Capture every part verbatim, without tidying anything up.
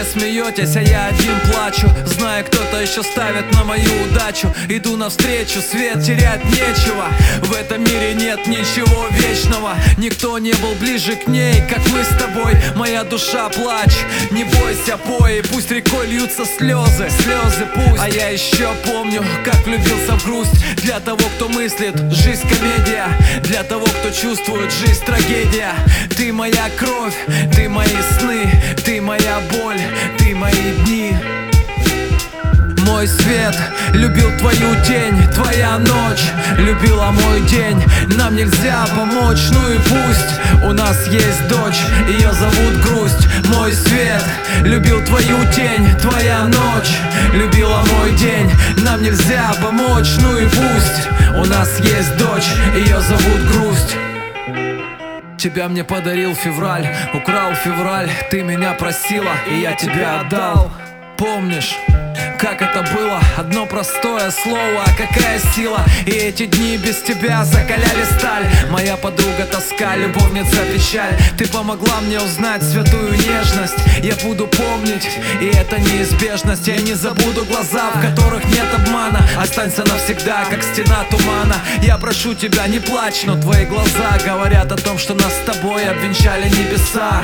все смеетесь, а я один плачу, зная, кто-то еще ставит на мою удачу. Иду навстречу, свет терять нечего. В этом мире нет ничего вечного. Никто не был ближе к ней, как мы с тобой. Моя душа, плачь, не бойся, пой. Пусть рекой льются слезы, слезы пусть. А я еще помню, как влюбился в грусть. Для того, кто мыслит, жизнь комедия. Для того, кто чувствует, жизнь трагедия. Ты моя кровь, ты мои сны, ты моя боль, ты мои дни. Мой свет любил твою тень, твоя ночь любила мой день. Нам нельзя помочь, ну и пусть. У нас есть дочь, ее зовут Грусть. Мой свет любил твою тень, твоя ночь любила мой день. Нам нельзя помочь, ну и пусть. У нас есть дочь, ее зовут Грусть. Тебя мне подарил февраль, украл февраль. Ты меня просила, и я тебя отдал. Помнишь, как это было? Одно простое слово, а какая сила. И эти дни без тебя закаляли сталь. Моя подруга тоска, любовница печаль. Ты помогла мне узнать святую нежность. Я буду помнить, и это неизбежность. Я не забуду глаза, в которых нет обмана. Останься навсегда, как стена тумана. Я прошу тебя, не плачь, но твои глаза говорят о том, что нас с тобой обвенчали небеса.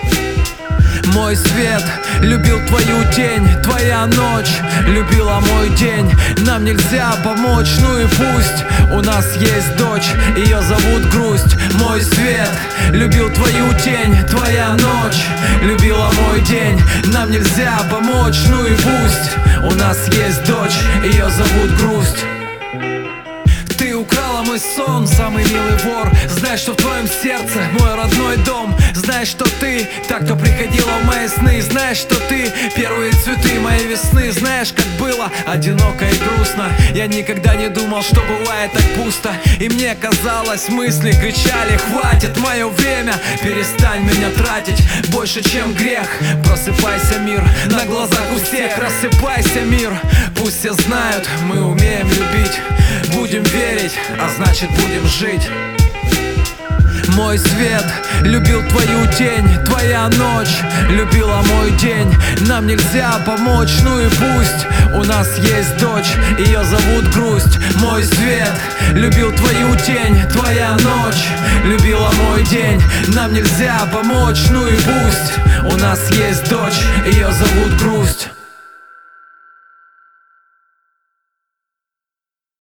Мой свет любил твою тень, твоя ночь любила мой день. Нам нельзя помочь, ну и пусть. У нас есть дочь, ее зовут Грусть. Мой свет любил твою тень, твоя ночь любила мой день. Нам нельзя помочь, ну и пусть. У нас есть дочь, ее зовут Грусть. Ты украла мой сон, самый милый вор. Знаешь, что в твоем сердце мой родной дом. Знаешь, что ты та, кто приходила в мои сны. Знаешь, что ты первые цветы моей весны. Знаешь, как было одиноко и грустно. Я никогда не думал, что бывает так пусто. И мне казалось, мысли кричали: хватит, мое время, перестань меня тратить. Больше, чем грех. Просыпайся, мир, на глазах у всех. Рассыпайся, мир, пусть все знают, мы умеем любить. Будем верить, а значит будем жить. Мой свет любил твою тень, твоя ночь любила мой день. Нам нельзя помочь, ну и пусть. У нас есть дочь, ее зовут Грусть. Мой свет любил твою тень, твоя ночь любила мой день. Нам нельзя помочь, ну и пусть. У нас есть дочь, ее зовут Грусть.